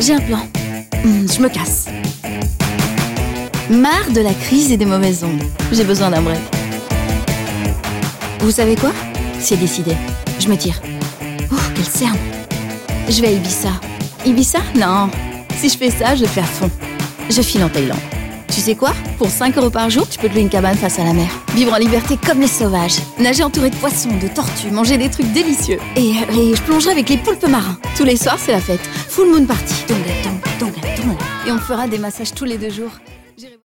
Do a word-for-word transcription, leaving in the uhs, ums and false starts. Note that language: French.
J'ai un plan. Hum, je me casse. Marre de la crise et des mauvaises ondes. J'ai besoin d'un break. Vous savez quoi? C'est décidé. Je me tire. Oh, quel cerne. Je vais à Ibiza. Ibiza? Non. Si je fais ça, je le fais à fond. Je file en Thaïlande. Tu sais quoi? Pour cinq euros par jour, tu peux te louer une cabane face à la mer. Vivre en liberté comme les sauvages. Nager entouré de poissons, de tortues, manger des trucs délicieux. Et, et je plongerai avec les poulpes marins. Tous les soirs, c'est la fête. Full moon party. Tonga, tonga, tonga, tonga. Et on me fera des massages tous les deux jours.